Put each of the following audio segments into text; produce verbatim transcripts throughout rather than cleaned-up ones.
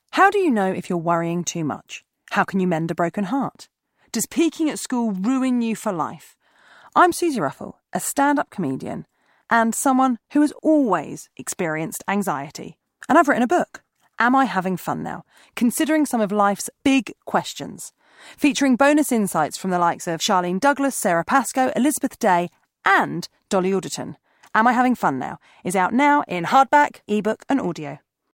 How do you know if you're worrying too much? How can you mend a broken heart? Does peaking at school ruin you for life? I'm Susie Ruffle, a stand-up comedian and someone who has always experienced anxiety. And I've written a book, Am I Having Fun Now? Considering some of life's big questions. Featuring bonus insights from the likes of Charlene Douglas, Sarah Pascoe, Elizabeth Day and Dolly Alderton. Am I Having Fun Now? Is out now in hardback, ebook and audio.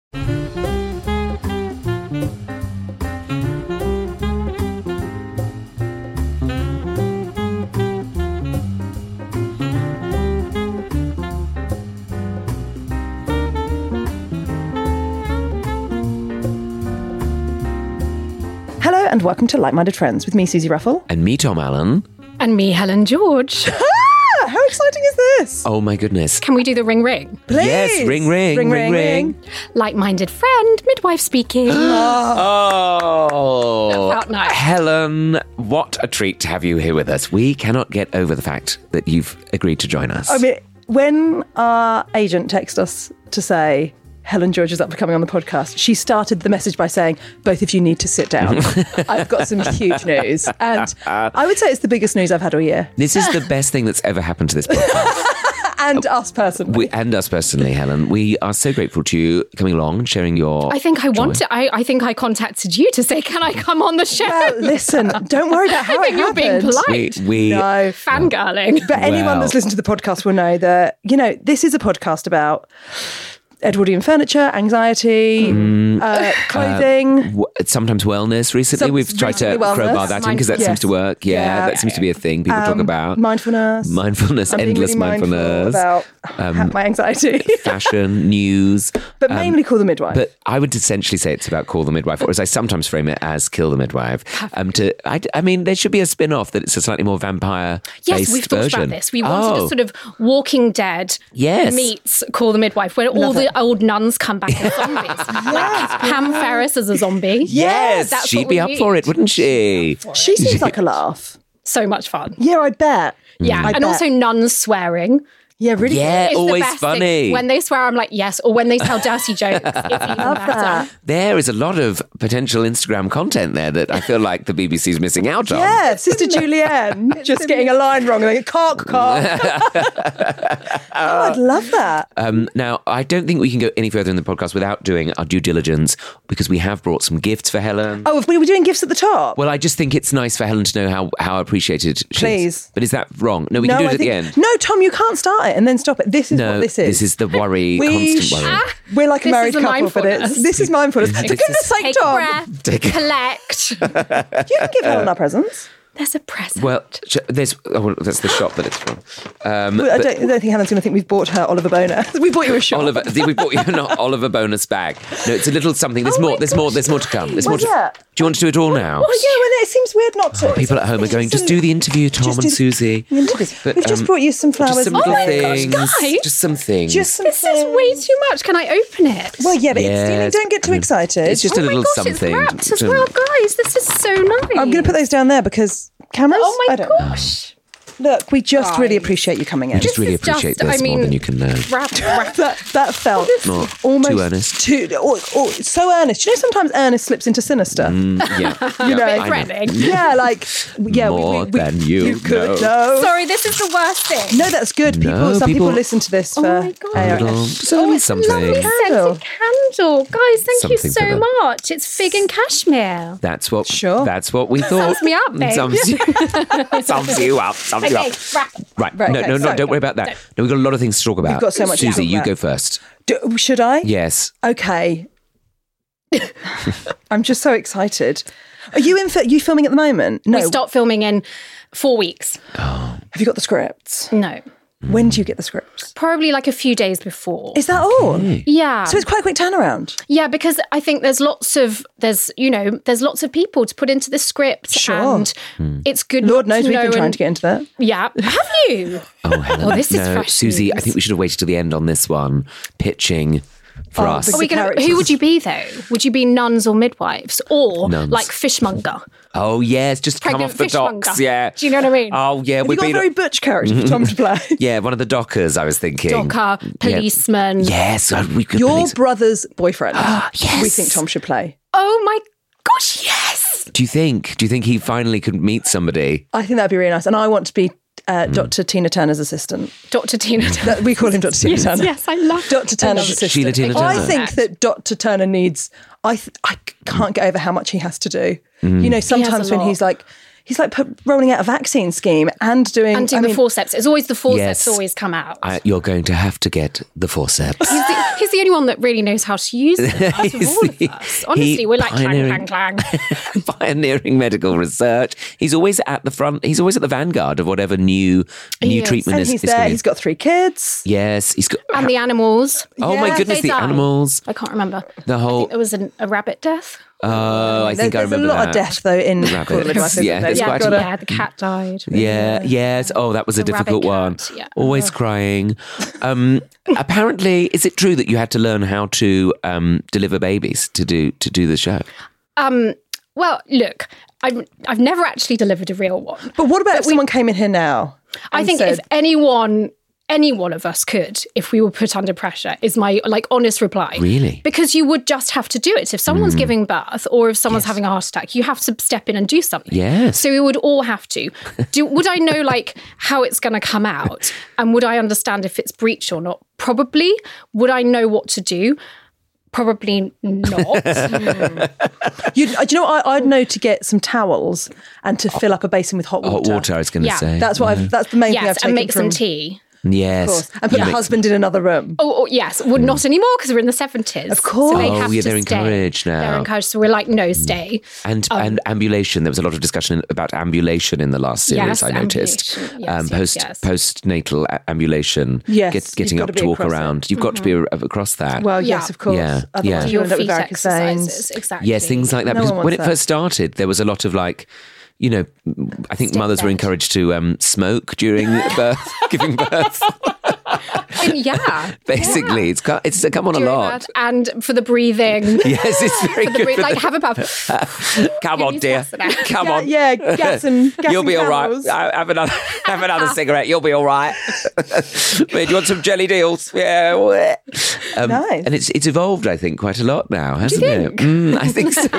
Hello and welcome to Like-Minded Friends with me, Susie Ruffle. And me, Tom Allen. And me, Helen George. Ah, how exciting is this? Oh my goodness. Can we do the ring ring? Please. Yes, ring, ring, ring, ring, ring. ring. Like-minded friend, midwife speaking. Oh. That felt nice. Helen, what a treat to have you here with us. We cannot get over the fact that you've agreed to join us. I mean, when our agent texted us to say Helen George is up for coming on the podcast, she started the message by saying, both of you need to sit down. I've got some huge news. And I would say it's the biggest news I've had all year. This is the best thing that's ever happened to this podcast. And us personally. We, and us personally, Helen. We are so grateful to you coming along and sharing your I think I joy. wanted. I, I think I contacted you to say, can I come on the show? Well, listen, don't worry about how I think it you're being happened. polite. We, we No. Fangirling. But anyone Well. that's listened to the podcast will know that, you know, this is a podcast about Edwardian furniture, anxiety, uh, clothing. w- sometimes wellness. Recently, Some- we've tried to recently wellness. crowbar that in because that Yes. seems to work. Yeah, Yeah. that seems to be a thing people talk Um, about. Mindfulness. Mindfulness, I'm being endless really mindful mindfulness. about Um, my anxiety. Fashion, news. But um, mainly Call the Midwife. But I would essentially say it's about Call the Midwife, or as I sometimes frame it as Kill the Midwife. Um, to, I, I mean, there should be a spin-off that it's a slightly more vampire-based Yes, we've thought version. about this. We wanted Oh, a sort of Walking Dead Yes. meets Call the Midwife, where all Love the it. old nuns come back as zombies. Like Pam Ferris as a zombie. Yes, That's she'd what be we up need. for it, wouldn't she? She seems like a laugh. So much fun. Yeah, I bet. Yeah, I and bet. also nuns swearing. Yeah, really. Yeah, It's the always best funny. thing. When they swear, I'm like, yes. Or when they tell dirty jokes, it's even Love better. that. There is a lot of potential Instagram content there that I feel like the B B C's missing out on. Yeah, Sister Julianne just getting a line wrong and they go, cock, cock. Oh, I'd love that. Um, now, I don't think we can go any further in the podcast without doing our due diligence because we have brought some gifts for Helen. Oh, if we were doing gifts at the top. Well, I just think it's nice for Helen to know how, how appreciated she Please. is. But is that wrong? No, we no, can do it I at the think- end. No, Tom, you can't start it and then stop it. This is No, what this is. this is the worry, We constant sh- worry. We're like a This married is a couple, but it's mindfulness. this is mindfulness. For This goodness is- sake, Take a Tom, breath, Take a- collect. you can give Helen our presents. There's a present. Well, sh- there's oh, well, that's the shop that it's from. Um, I but don't, I don't think Helen's going to think we've bought her Oliver Boner. We bought you a shop. Oliver, we bought you an Oliver bonus bag. No, it's a little something. There's Oh more. my There's more. gosh, There's more to come. There's Well, more. To, yeah. Do you want to do it all now? Oh, yeah, well, it seems weird not to. People at home are going, just do the interview, Tom Just and do Susie. the interview. But, We've just um, brought you some flowers. Just some and little my gosh, things. guys. Just some things. Just some This is things. way too much. Can I open it? Well, yeah, but it's stealing. Yes. Don't get too excited. It's just oh a little my gosh, something. it's wrapped as to- well, guys. This is so nice. I'm going to put those down there because cameras. Oh my I don't know. gosh. Look, we just Guys. really appreciate you coming in. I just This really is just- appreciate I this more mean- than you can know. Wrap, wrap. that that felt Not almost too earnest. Too, oh, oh, so earnest. You know, sometimes earnest slips into sinister. Mm, yeah. You know, I know. threatening. Yeah, like yeah, we- More we, we, than you could know. know. Sorry, this is the worst thing. No, that's good. People, No, some people, people- listen to this for my God. A R S. Little, just a little Oh, it's a something. lovely Candle. scented candle. Guys, thank Something you for so them. much. It's fig and cashmere. That's what. Sure. That's what we thought. Sums me up, babe. Sums, sums you up. Sums you Okay, up. wrap. Right. Right, no, okay, no, no. sorry. Don't worry about that. No, we've got a lot of things to talk about. got so much to Susie, talk you about. go first. Do, should I? Yes. Okay. I'm just so excited. Are you in? Are you filming at the moment? No. We stopped filming in four weeks. Have you got the scripts? No. When do you get the scripts? Probably like a few days before. Is that all? Yeah. So it's quite a quick turnaround. Yeah, because I think there's lots of there's you know there's lots of people to put into the script, Sure. and it's good. Lord not knows to we've know been trying and- to get into that. Yeah, have you? Oh, Helen. Oh, this is no, fresh Susie, I news. think we should have waited till the end on this one. Pitching for Oh, us. the- Are we gonna, characters. who would you be though? Would you be nuns or midwives or Nuns. like fishmonger? Oh, yes, just come Pregnant off the docks. fishmonger. Yeah. Do you know what I mean? Oh, yeah. Have We've you got a been. very butch character for Tom to play? Yeah, one of the dockers, I was thinking. Docker, Yeah. policeman. Yes, oh, we could Your police- brother's boyfriend. yes. We think Tom should play. Oh my gosh, yes! Do you think? Do you think he finally could meet somebody? I think that'd be really nice. And I want to be uh, Doctor Tina Turner's assistant. Doctor Tina Turner. We call him Doctor Tina yes, Turner. Yes, I love Doctor Turner's love assistant. Sheila Tina Turner. I think that Doctor Turner needs. I th- I can't get over how much he has to do. Mm. You know, sometimes when lot. he's like. He's like put, rolling out a vaccine scheme and doing... And doing I the mean, forceps. It's always the forceps Yes. always come out. I, you're going to have to get the forceps. He's the, he's the only one that really knows how to use them out of He's all of the- us. Honestly, he we're like clang, pioneering- clang, clang. Pioneering medical research. He's always at the front. He's always at the vanguard of whatever new new is. treatment and is. he's is there. coming. He's got three kids. Yes, he's got. And the animals. oh my Yeah. goodness, They the die. animals. I can't remember. The I whole. think there was an, a rabbit death. Oh, I There- think I there's remember a lot that. of death though in Rabbits. Call the Midwife. isn't Yeah, there? there's You've quite a- gotta- Yeah, the cat died. Yeah, yes. Oh, that was a The difficult rabbit one. cat, yeah. Always crying. Um, apparently, is it true that you had to learn how to um, deliver babies to do to do the show? Um, well, look, I've, I've never actually delivered a real one. But what about if someone came in here now? I and think said, if anyone, any one of us could, if we were put under pressure, is my like honest reply. Really? Because you would just have to do it. If someone's giving birth or if someone's having a heart attack, you have to step in and do something. Yes. So we would all have to. Do, would I know like how it's going to come out? And would I understand if it's breech or not? Probably. Would I know what to do? Probably not. You'd, do you know what I, I'd know to get some towels and to fill up a basin with hot water. Hot water, I was going to Yeah. say. That's what I've. That's the main thing I've yes, taken and make from. some tea. Yes. Of course. And put You the make- husband in another room. Oh, oh, yes. Well, not anymore because we're in the seventies. Of course. So they Oh, have yeah, to they're stay. encouraged now. They're encouraged. So we're like, no, stay. And and ambulation. There was a lot of discussion about ambulation in the last series. Yes, I noticed ambulation. Yes, um, yes, post yes. postnatal a- ambulation. Yes, get, getting you've up got to to be walk across it. around. You've got to be a- across that. Well, Yeah. yes, of course. Yeah, Otherwise yeah. you Your end up with feet varicose exercises. veins. Exactly. Yes, things like that. No because one when wants it that. first started, there was a lot of like, you know, I think Step mothers were bed. encouraged to um, smoke during birth, giving birth. And yeah. Basically, it's co- it's come on a Doing lot. that. And for the breathing. Yes, it's very For the good. breath, for like the- have a puff. Come on, Use dear. gas in it. Come Yeah, on. yeah, gas and gas You'll and be all right. camels. Uh, Have another, have another cigarette. You'll be all right. Wait, do you want some jelly deals? Yeah. Um, Nice. And it's it's evolved, I think, quite a lot now, hasn't think? it? Mm, I think so.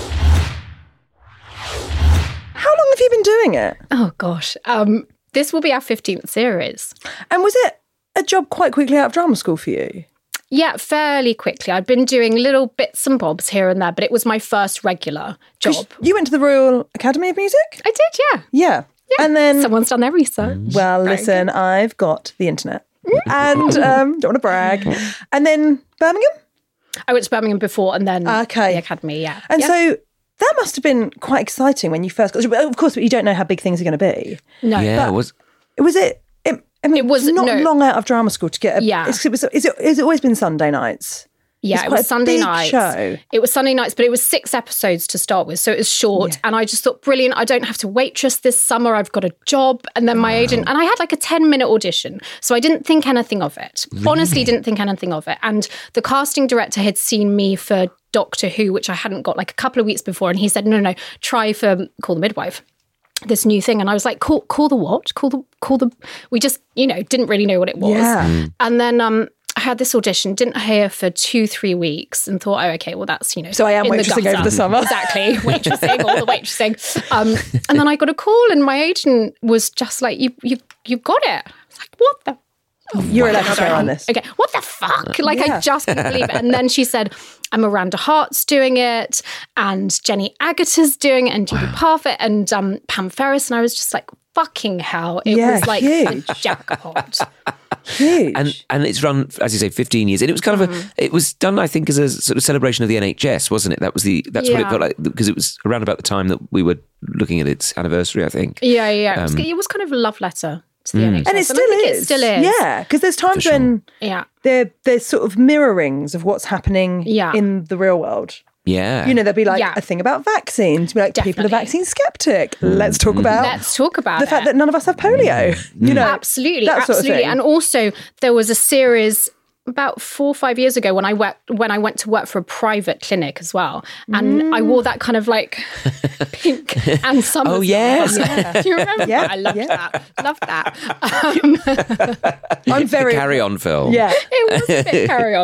How long have you been doing it? Oh, gosh. Um, this will be our fifteenth series. And was it a job quite quickly out of drama school for you? Yeah, fairly quickly. I'd been doing little bits and bobs here and there, but it was my first regular 'Cause job. You went to the Royal Academy of Music? I did, yeah. Yeah. And then, Someone's done their research. well, listen, I've got the internet. and um, don't want to brag. And then Birmingham? I went to Birmingham before and then Okay. the academy, yeah. And Yeah. so that must have been quite exciting when you first got. Of course, you don't know how big things are going to be. no. Yeah, it was. Was it? it I mean, It was- not no. long out of drama school to get. A, Yeah. It's, it was, is it? Is it always been Sunday nights? Yeah, It's it quite was a Sunday big nights. show. It was Sunday nights, but it was six episodes to start with. So it was short. And I just thought, brilliant. I don't have to waitress this summer. I've got a job. And then my agent, and I had like a ten minute audition. So I didn't think anything of it. Honestly, didn't think anything of it. And the casting director had seen me for Doctor Who, which I hadn't got like a couple of weeks before. And he said, no, no, no, try for Call the Midwife. This new thing. And I was like, call, call the what? Call the, call the, we just, you know, didn't really know what it was. Yeah. And then um, I had this audition, didn't hear for two, three weeks and thought, oh, okay, well, that's, you know. So I am in the waitressing over gutter. the summer. Exactly. Waitressing, all the waitressing. Um, and then I got a call and my agent was just like, you, you, you got it. I was like, what the You're allowed to swear on this. Okay, what the fuck? Like, Yeah. I just couldn't believe it. And then she said, and Miranda Hart's doing it, and Jenny Agata's doing it, and Judy Parfitt, and um, Pam Ferris. And I was just like, fucking hell. It Yeah, was like huge. the jackpot. Huge. And and it's run, as you say, fifteen years, and it was kind of a. It was done, I think, as a sort of celebration of the N H S, wasn't it? That was the. That's what it Yeah. felt like because it was around about the time that we were looking at its anniversary, I think. Yeah, yeah. It, was, Um, it was kind of a love letter to the N H S. and it I still think is. It still is. Yeah, because there's times sure. when Yeah. there there's sort of mirrorings of what's happening Yeah. in the real world. Yeah. You know, there'll be like Yeah. a thing about vaccines. Be like, people are Definitely. vaccine skeptic. Let's talk about Let's talk about the it. fact that none of us have polio. You know, Absolutely, that sort of absolutely. thing. And also, there was a series about four or five years ago when I went when I went to work for a private clinic as well, and Mm. I wore that kind of like pink and summer. Oh, yes. Do you remember? Yeah, I loved yeah. that. Loved that. Um, I'm very Carry on, Phil. Yeah, it was a bit carry on.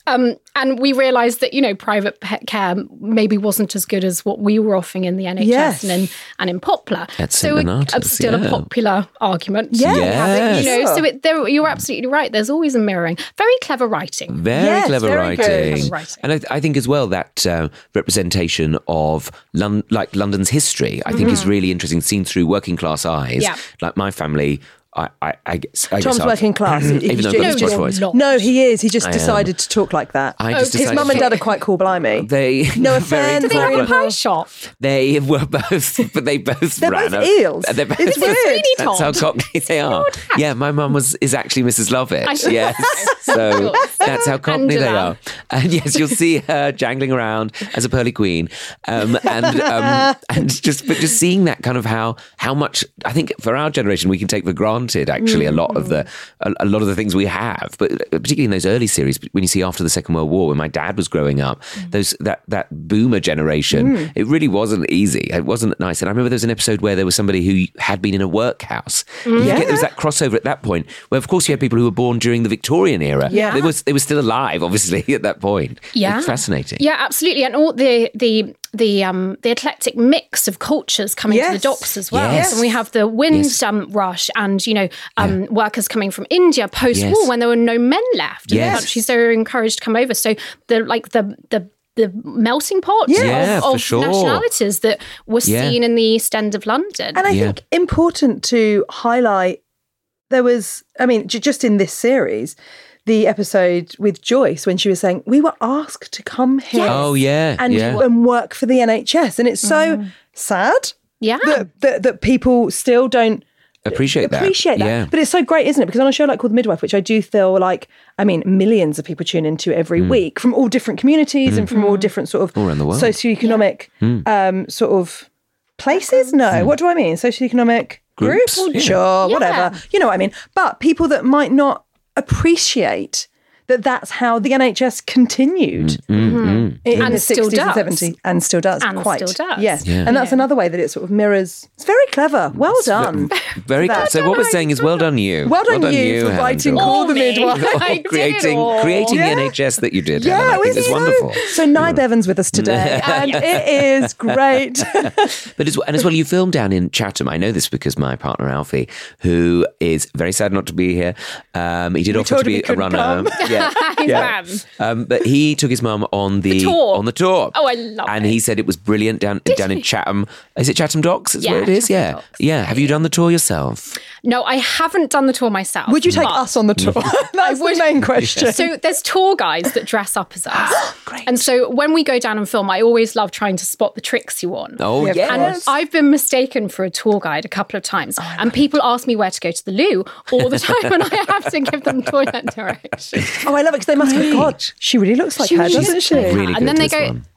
Um, and we realised that, you know, private pet care maybe wasn't as good as what we were offering in the N H S Yes. and in and in Poplar. At so Saint it- Donatus, it's still yeah. a popular argument. Yeah. We have it, you know, Yes. so it, there, you're absolutely right. There's always a mirroring. Very clever writing. Very Yes, clever very good. writing. Clever writing. And I, I think as well that uh, representation of Lon- like London's history, I think is really interesting, seen through working class eyes. Yeah. Like my family, I, I, I guess, I Tom's guess working class. He- Even he's though I've ju- got a he's Scottish just- voice. not. No, he is. He just I am. decided to talk like that. I just Okay. His decided mum and to- dad are quite cool, blimey. They No very offence, Do they have a Very pie shop? They were both, but they both They're ran. both a- eels. They're both, It's weird. Really, That's how Tom? Cockney they are. Yeah, my mum was is actually Missus Lovett. I should Yes, know. so Of course. that's how Cockney they Angela. are. And yes, you'll see her jangling around as a pearly queen, um, and um, and just but just seeing that kind of how how much I think for our generation we can take for granted actually a lot of the a, a lot of the things we have, but particularly in those early series when you see after the Second World War when my dad was growing up, those that that boomer generation, it really wasn't easy. It wasn't nice. And I remember there was an episode where there was somebody who had been in a workhouse. You Yeah. get- there was that crossover at that point where, of course, you had people who were born during the Victorian era. Yeah. they was they were still alive, obviously, at that point. Yeah. It's fascinating. Yeah, absolutely. And all the the the um the eclectic mix of cultures coming to Yes. the docks as well. Yes. And we have the wind Yes. um, rush and, you know, um, workers coming from India post-war Yes. when there were no men left in Yes. the country, so they were encouraged to come over. So the like the the the melting pot Yeah, of, for of sure. nationalities that was Yeah. seen in the East End of London. And I Yeah. think important to highlight, there was, I mean, j- just in this series, the episode with Joyce when she was saying, we were asked to come here Oh, yeah. and, yeah. and work for the N H S. And it's so sad yeah. that, that, that people still don't Appreciate that. appreciate that. Yeah. But it's so great, isn't it? Because on a show like Called The Midwife, which I do feel like, I mean, millions of people tune into every Mm. week from all different communities and from all different sort of All around the world. socioeconomic um, sort of places. No, what do I mean? Socioeconomic Groups, groups? yeah. Sure, Yeah. whatever. You know what I mean? But people that might not appreciate that that's how the N H S continued in And the still sixties and does. seventies and still does And quite still does. yes Yeah. and that's another way that it sort of mirrors. It's very clever. Well done. Very Well good. So what we're saying is well done you. Well done you for Helen writing Jordan. Call the me. Midwife. I did it creating all. creating Yeah. the N H S that you did. Yeah, Helen. I think isn't it's it? wonderful. So Nye Bevan's with us today, and it is great. But as, and as well, you filmed down in Chatham. I know this because my partner Alfie, who is very sad not to be here, um, he did offer told to him he be a couldn't runner. come. Yeah, He yeah. ran. Um, but he took his mum on the, tour. on the tour. Oh, I love And it. he said it was brilliant down down in he? Chatham. Is it Chatham Docks? Is Yeah, where it is. Chatham Yeah, Docks. yeah. Have you done the tour yourself? No, I haven't done the tour myself. Would you take but- us on the tour? That's would. the main question. So there's tour guides that dress up as us. Great. And so when we go down and film, I always love trying to spot the tricks you want. Oh, Yeah, yes. of And course. I've been mistaken for a tour guide a couple of times. Oh, and people ask me where to go to the loo all the time and I have to give them toilet directions. Oh, I love it because they must go, God, she really looks like She her, really doesn't looks she? like her. Really And good, then they this go- one.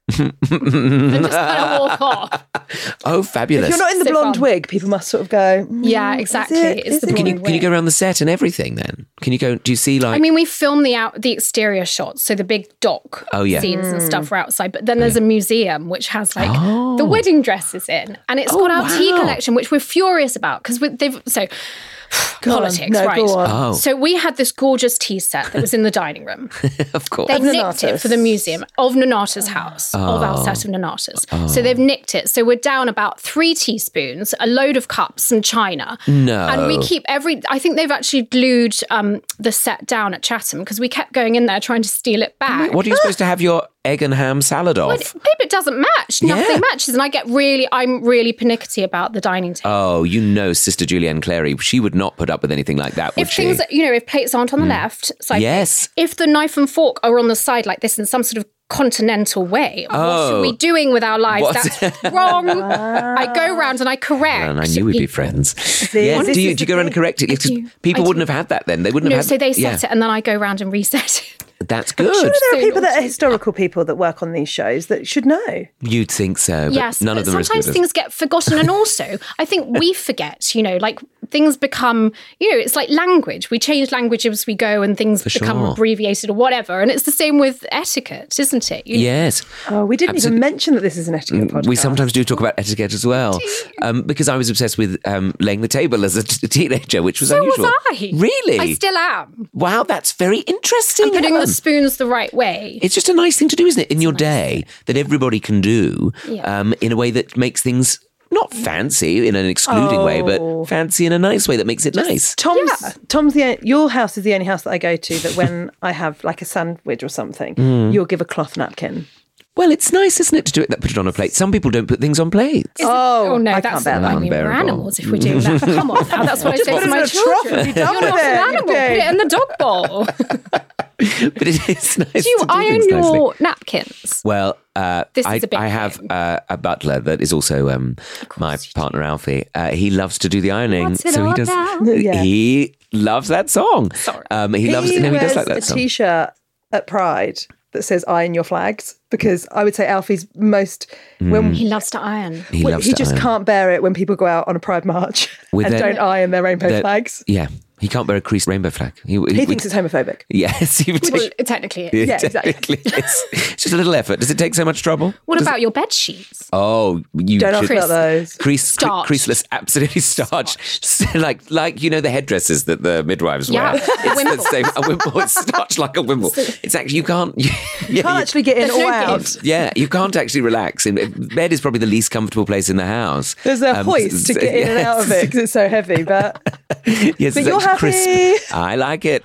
And just kind of walk off. Oh, fabulous. If you're not in the So blonde fun. wig, people must sort of go, mm, Yeah, is exactly. it? It's Is the it? Can you, blonde can you wig. go around the set and everything then? Can you go, do you see like... I mean, we film the out the exterior shots, so the big dock Oh, yeah. scenes and Mm. stuff are outside. But then there's a museum which has like the wedding dresses in, and it's Oh, got our tea wow. collection, which we're furious about because they've so. Go on. Politics, No, right? go on. Oh. So we had this gorgeous tea set that was in the dining room. of course. They've Of nicked it Nonnatus. for the museum of Nonnatus house, of our set of Nonnatus. So they've nicked it. So we're down about three teaspoons, a load of cups and china. No. And we keep every, I think they've actually glued um, the set down at Chatham because we kept going in there trying to steal it back. What are you supposed to have your egg and ham salad off? Babe, it doesn't match. Nothing Yeah. matches. And I get really, I'm really pernickety about the dining table. Oh, you know, Sister Julianne Clary, she would not put up with anything like that, would if she? things, you know, if plates aren't on the left side, Yes. if the knife and fork are on the side like this in some sort of continental way, what Oh. are we doing with our lives? What's- That's wrong. I go round and I correct. and I knew we'd be people. friends. See, Yeah. this Do you, is do you the go around and thing. correct it? Because do. people I wouldn't have had that then. They wouldn't No, have had so they set yeah. it and then I go round and reset it. That's good. Surely there are So people that are naughty. historical people that work on these shows that should know. You'd think so, but Yes, none but of them are as sometimes good as... things get forgotten, and also I think we forget. You know, like things become, you know, it's like language. We change language as we go and things For become sure. abbreviated or whatever. And it's the same with etiquette, isn't it? You know, Yes. Oh, we didn't Absolutely. even mention that this is an etiquette podcast. We sometimes do talk about etiquette as well, um, because I was obsessed with um, laying the table as a t- teenager, which was So unusual. was I. Really? I still am. Wow, that's very interesting. Putting Helen. the spoons the right way. It's just a nice thing to do, isn't it? In your day, that everybody can do Yeah. um, in a way that makes things not fancy in an excluding way, but Oh. fancy in a nice way that makes it nice. Tom's Yeah. Tom's the your house is the only house that I go to that when I have like a sandwich or something, Mm. you'll give a cloth napkin. Well, it's nice, isn't it, to do it? That put it on a plate. Some people don't put things on plates. Oh, Oh no, I that's can't bear that. I mean, we're Unbearable. animals if we're doing that. Come on now, that's what I say put to it my in a trough children. and be done You're with not it, an you animal. Put pig. it in the dog bowl. But it is nice Do you to do iron things nicely. your napkins? Well, uh, This I, is a big I have thing. uh, a butler that is also um, my you do. partner Alfie. Uh, he loves to do the ironing, What's it so he all does. about? Yeah. He loves that song. Sorry. Um, he, He loves. No, he wears does like a that song. t-shirt at Pride that says "Iron your flags" because I would say Alfie's most when He loves to iron. He well, loves he to just iron. can't bear it when people go out on a Pride march With and their- don't iron their rainbow That- flags. Yeah, he can't bear a creased rainbow flag. He, He thinks it's homophobic. Yes, he would Well, take. it technically is. Yeah, exactly. Technically, it's, it's just a little effort. Does it take so much trouble? What Does about your bed sheets? Oh, you Don't ask should about those. crease, cre- Starched. creaseless, absolutely starched, like like you know the headdresses that the midwives Yeah. wear. It's Wimple. the same. A wimple. It's starched like a wimple. It's actually you can't. You, You can't actually get in There's or no out. give. Yeah, you can't actually relax. In bed is probably the least comfortable place in the house. There's a Um, hoist to so- get in and out of it because it's so heavy. But Yes, But it's you're actually happy. crisp. I like it.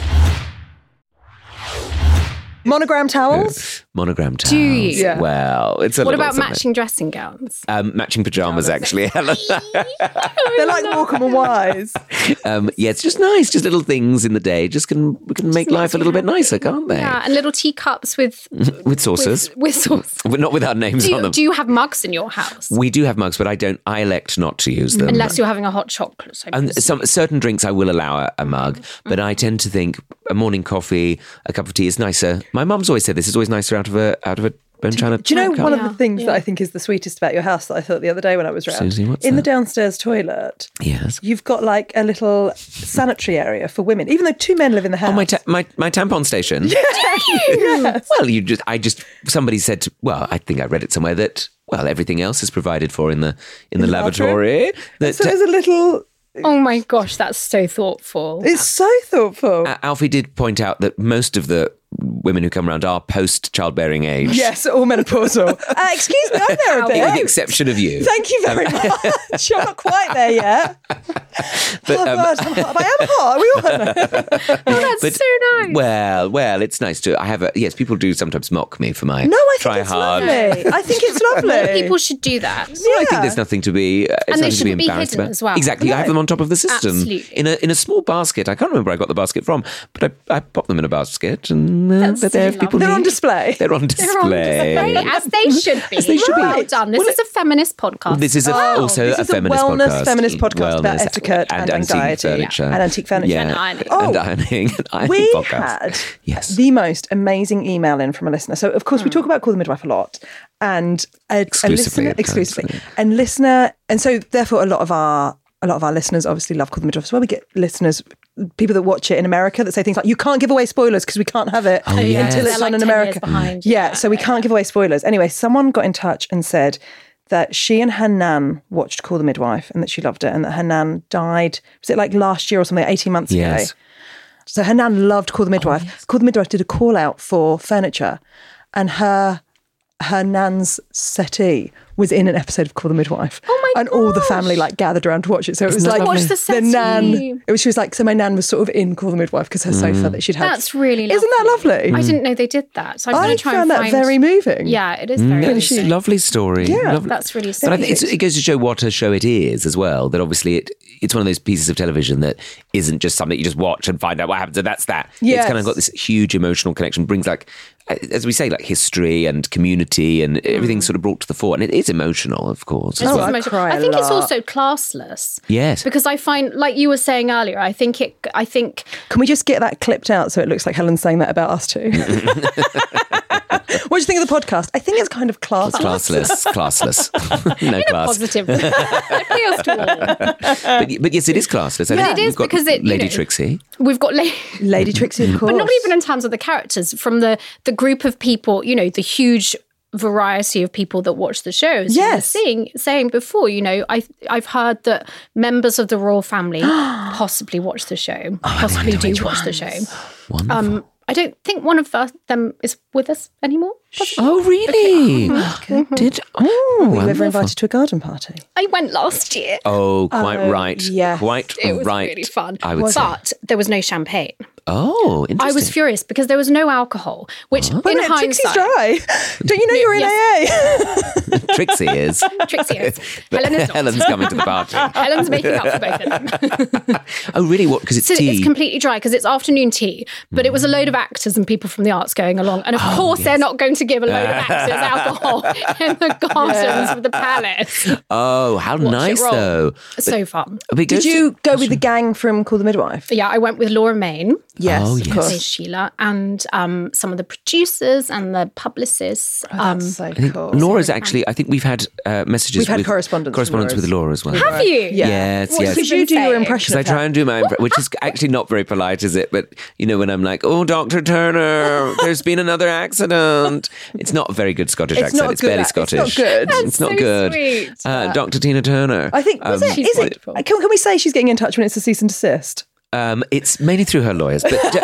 monogram towels. Monogram towels. Do you? Yeah. Well, it's a What little about something. matching dressing gowns? Um, matching pajamas, actually, Helen. They're like Morecambe and Wise. um, yeah, it's just nice. Just little things in the day. Just can we can make life a little bit nicer, can't they? Yeah, and little teacups with With saucers, with, with sauce. but not with our names Do on you, them. do you have mugs in your house? We do have mugs, but I don't. I elect not to use them. Unless you're having a hot chocolate. I And presume. some certain drinks I will allow a, a mug, but I tend to think a morning coffee, a cup of tea is nicer. My mum's always said this is always nicer out of a out of a bone china. Do you know cup. one of Yeah, the things yeah. that I think is the sweetest about your house that I thought the other day when I was round? Susie, what's in the that? downstairs toilet, Yes. you've got like a little sanitary area for women, even though two men live in the house. Oh, my ta- my my tampon station. Yes. Well, you just I just somebody said to, well, I think I read it somewhere that well everything else is provided for in the in the the lavatory. That, So there's a little. Oh my gosh, that's so thoughtful. It's so thoughtful. uh, Alfie did point out that most of the women who come around are post childbearing age. Yes, all menopausal. Uh, excuse me, I'm there a With the bit. exception of you. Thank you very much. I'm not quite there yet. But, oh, um, God, I'm hot. But I am hot. We all know. Oh, that's But- so nice. Well, well, it's nice to. I have a yes. People do sometimes mock me for my No, I think try it's hard. lovely. I think it's lovely. People should do that. Well, I think Yeah. there's nothing to be. Uh, it's And they nothing to be shouldn't be embarrassed hidden about. as well. Exactly, I have them on top of the system Absolutely. in a in a small basket. I can't remember where I got the basket from, but I, I pop them in a basket, and uh, That's they're there if really people They're need. on display. They're on display. They're on display, as they should be. As they should be. Well done. This Well, is a feminist podcast. This is a, Oh, also this a is a feminist wellness podcast. feminist podcast about Wellness etiquette and antique anxiety furniture. and antique furniture. Yeah. And ironing. And Oh. ironing. And ironing We podcast. had Yes. the most amazing email in from a listener. So, of course, we talk about Call the Midwife a lot, and a, a Exclusively listener at times, exclusively, yeah. and listener, and so therefore, a lot of our a lot of our listeners obviously love Call the Midwife as well. We get listeners, people that watch it in America that say things like, "You can't give away spoilers because we can't have it Oh, yes. until They're it's like on in ten years America." behind. Yeah, Yeah, so we can't give away spoilers. Anyway, someone got in touch and said that she and her nan watched Call the Midwife and that she loved it, and that her nan died. Was it like last year or something, eighteen months Yes. ago? So her nan loved Call the Midwife. Call the Midwife did a call out for furniture, and her her nan's settee was in an episode of Call the Midwife. Oh my And all the gosh. family like gathered around to watch it. So it was that like lovely? Watch the nan. settee. It was she was like, so my nan was sort of in Call the Midwife because her sofa that she'd had. That's really lovely. Isn't that lovely? I didn't know they did that. So I'm I going to try found and that find... very moving. Yeah, it is very Yeah, moving. it's a lovely story. Yeah, Lovely. That's really But I sweet. think it's, it goes to show what a show it is as well. That obviously it it's one of those pieces of television that isn't just something you just watch and find out what happens and that's that. Yes. It's kind of got this huge emotional connection. Brings like, as we say, like history and community and everything's sort of brought to the fore. And it is emotional, of course. as It's Oh, well. I emotional. cry I a think it's lot. also classless. Yes. Because I find, like you were saying earlier, I think it. I think Can we just get that clipped out so it looks like Helen's saying that about us too? What do you think of the podcast? I think it's kind of class. Classless, classless. No class. Positive. It appeals to all. But, but yes, it is classless. I Yeah, think it is we've got because it, you Lady know, Trixie. We've got la- Lady Trixie, of course. but not even in terms of the characters, from the the group of people, you know, the huge variety of people that watch the show. As you were Yes. saying, saying before, you know, I I've heard that members of the royal family possibly watch the show, possibly do watch the show. Wonderful. Um, I don't think one of us, them is with us anymore. Possibly. Oh, really? Did oh, Were you ever wonderful. invited to a garden party? I went last year. Oh, quite Oh, right. yes. Quite It was right. really fun. I would say. But there was no champagne. Oh, I interesting. was furious because there was no alcohol, which Wait in a minute, Trixie's hindsight, dry. Don't you know you're in Yes. A A? Trixie is. Trixie is. But Helen is not. Helen's coming to the party. Helen's making up for both of them. Oh, really? What? Because it's So tea. it's completely dry because it's afternoon tea, but it was a load of actors and people from the arts going along. And of Oh, course, they're not going to give a load of actors alcohol in the gardens of the palace. Oh, how Watch it nice, roll. though. So fun. Because Did you go with the gang from Call the Midwife? Yeah, I went with Laura Main, Yes, Oh, of yes. plays course. Sheila, and um, some of the producers and the publicists. Oh, um, that's so I think cool. Laura's actually, I think we've had uh, messages. We've had with, correspondence with correspondence with Laura's. Laura as well. have you? Yeah. Yes, What yes. has Could you do your saying? impression Because of I try her? and do my, impre- which is actually not very polite, is it? But you know, when I'm like, "Oh, Doctor Turner, there's been another accident." It's not a very good Scottish It's accent. not It's good barely ac- it's Scottish. not good. That's It's not so good. sweet. Uh, Doctor Tina Turner. I think, was Um, it? She's Is it? wonderful. Can, can we say she's getting in touch when it's a cease and desist? Um, it's mainly through her lawyers, but uh,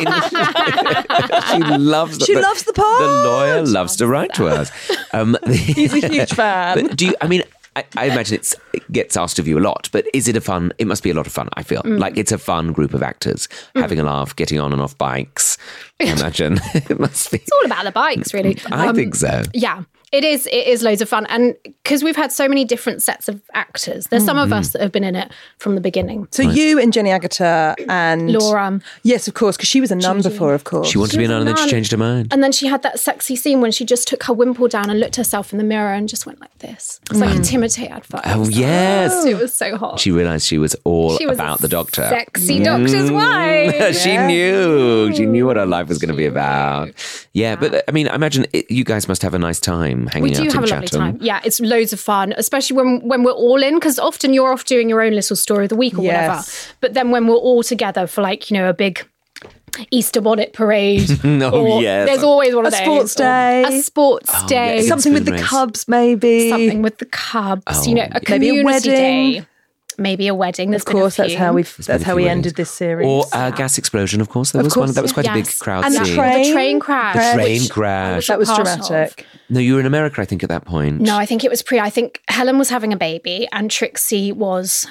I mean, she loves. The, She loves the pod. The lawyer loves to write to us. Um, He's a huge fan. But do you? I mean, I, I imagine it's, it gets asked of you a lot. But is it a fun? It must be a lot of fun. I feel like it's a fun group of actors having a laugh, getting on and off bikes. I imagine it must be. It's all about the bikes, really. I Um, think so. Yeah, it is. It is loads of fun, and because we've had so many different sets of actors, there's some of us that have been in it from the beginning. So you and Jenny Agata and Laura. Yes, of course, because she was a nun before, of course. She wanted to be a was nun, a and then she nun. changed her mind. And then she had that sexy scene when she just took her wimple down and looked herself in the mirror and just went like this. It's like a Timothy advert. Oh yes, It was so hot. she realised she was all She was about a the doctor. Sexy doctor's wife. She knew. She knew what her life was going to be about. Yeah, but I mean, I imagine it, you guys must have a nice time hanging We out do in have a lovely Chatham. time. Yeah, it's loads of fun, especially when when we're all in, because often you're off doing your own little story of the week or Yes. whatever. But then when we're all together for like, you know, a big Easter bonnet parade. Oh, or yes. There's always one of A those. sports or day. A sports Oh, day. yes. Something with the Spoon race. Cubs, maybe. Something with the Cubs. you know, a Maybe a community wedding. day. Maybe a wedding. There's Of course, been a that's few. how we been that's a how few we weddings. ended this series. Or a gas explosion, of course. There Of was course, one. That was quite a big yes. crowd And the scene. train. The train crash. The train which crash. I was that was a part of. dramatic. No, you were in America, I think, at that point. No, I think it was pre. I think Helen was having a baby and Trixie was.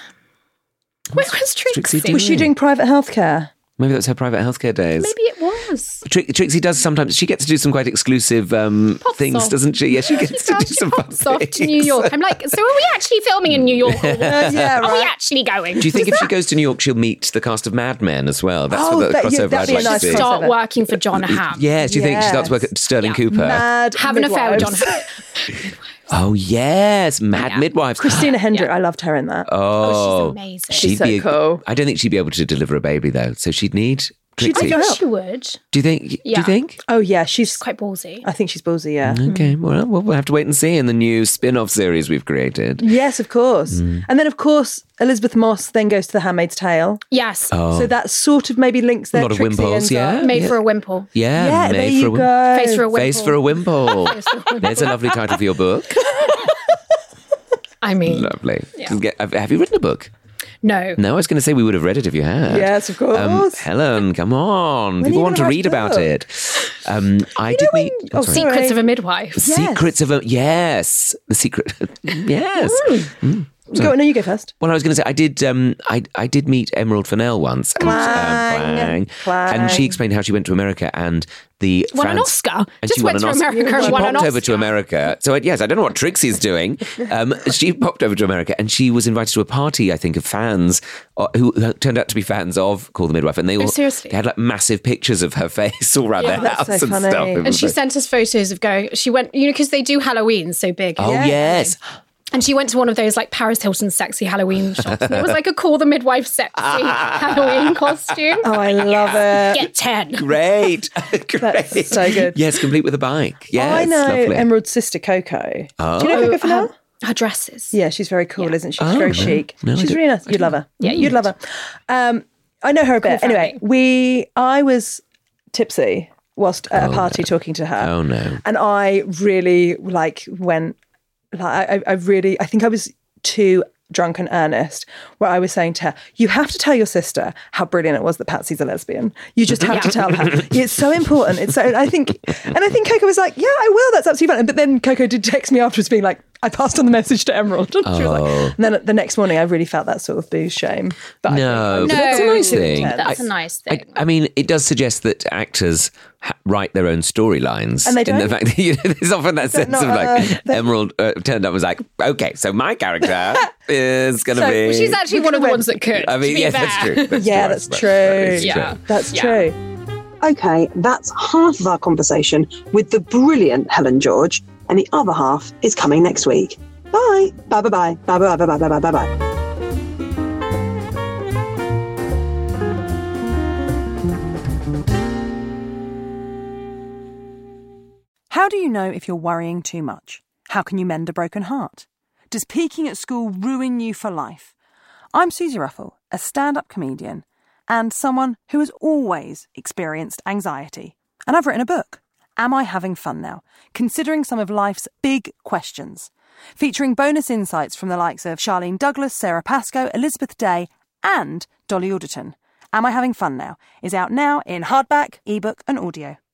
Where was Trixie? Trixie doing? Was she doing private healthcare? Maybe that was her private healthcare days. Maybe it was. Tri- Trixie does sometimes. She gets to do some quite exclusive um, Pops things, off. doesn't she? Yeah, she gets to do She some fun pops off things. to New York. I'm like, so are we actually filming in New York? Or what? Uh, yeah, Are we right. actually going? Do you think if she goes to New York, she'll meet the cast of Mad Men as well? That's Oh, what the that- yeah, crossover that'd I'd be a like nice to see. crossover. Start working for John Hamm. Yes, do you think she starts work at Sterling Yeah. Cooper? Mad Have an affair with John midwives. Hamm. Oh yes, Mad Yeah. Midwives. Christina Hendrick, I loved her in that. Oh, she's amazing. She'd She's so be a- cool. I don't think she'd be able to deliver a baby though, so she'd need She'd Trixie. take I her think out. she would. Do you think? Do Yeah. you think? Oh yeah, she's. Quite ballsy. I think she's ballsy. Yeah. Okay, well, well, we'll have to wait and see in the new spin-off series we've created. Yes, of course. Mm. And then of course Elizabeth Moss then goes to The Handmaid's Tale. Yes. Oh, So that sort of maybe links their lot of Trixie wimples, ends yeah. up- Made for a wimple. yeah, Yeah, made there for you a wim- go. Face for a wimple. Face for a wimple. Face for a wimple. There's a lovely title for your book. I mean, Lovely. Yeah. Get- Have have you written a book? no. No, I was going to say we would have read it if you had. Yes, of course. Um, Helen, come on. When are People you want to gonna read write a about book? it. Um, I did know meet. when- oh, oh, sorry. sorry. Secrets of a midwife. Yes. Secrets of a yes, the secret. yes. Go, no, you go first. Well, I was going to say I did. Um, I I did meet Emerald Fennell once, and, Clang. um, clang. and she Clang. explained how she went to America and the Won an France- Oscar. And Just she went won to an Oscar. America and She won an popped over Oscar. to America. So I, yes, I don't know what Trixie's doing. Um, she popped over to America and she was invited to a party, I think, of fans uh, who, who turned out to be fans of Call the Midwife, and they all seriously? they had like massive pictures of her face all around Yeah, their that's house so and funny. stuff. It And was she like- sent us photos of going. She went, you know, because they do Halloween so big. oh Yeah. yes. And she went to one of those like Paris Hilton sexy Halloween shops. And it was like a Call the Midwife sexy Halloween costume. Oh, I love it. Get ten. Great. Great. That's so good. Yes, complete with a bike. Yes, I know lovely. Emerald's sister, Coco. Oh. Do you know Coco Fennell? Her, her dresses. Yeah, she's very cool, isn't she? She's Oh, very no. chic. No, I she's don't- really nice. You'd love her. Yeah, you'd you'd. love her. Um, I know her a bit. Cool Anyway, family. we, I was tipsy whilst at a party talking to her. Oh, no. And I really like went, like, I, I really, I think I was too drunk and earnest, where I was saying to her, you have to tell your sister how brilliant it was that Patsy's a lesbian. You just have to tell her. It's so important. It's so, I think, and I think Coco was like, yeah, I will. That's absolutely fine. But then Coco did text me afterwards being like, I passed on the message to Emerald. And she was Oh. like, and then the next morning, I really felt that sort of booze shame. But No, I but think, that's a No. nice thing. That's I- a nice I, thing. I mean, it does suggest that actors ha- write their own storylines. And they In the don't. fact that, you know, there's often that sense not, of like, uh, they- Emerald uh, turned up and was like, okay, so my character is going to So, be... well, She's actually one of the ones that could. I mean, to be yes, fair. that's true. That's yeah, true, I that's suppose. true. That is Yeah. true. That's Yeah. true. Okay, that's half of our conversation with the brilliant Helen George, and the other half is coming next week. Bye. Bye bye bye. Bye bye bye bye bye bye bye bye. How do you know if you're worrying too much? How can you mend a broken heart? Does peaking at school ruin you for life? I'm Susie Ruffle, a stand-up comedian and someone who has always experienced anxiety. And I've written a book, Am I Having Fun Now? Considering some of life's big questions. Featuring bonus insights from the likes of Charlene Douglas, Sarah Pascoe, Elizabeth Day and Dolly Alderton. Am I Having Fun Now? Is out now in hardback, ebook and audio.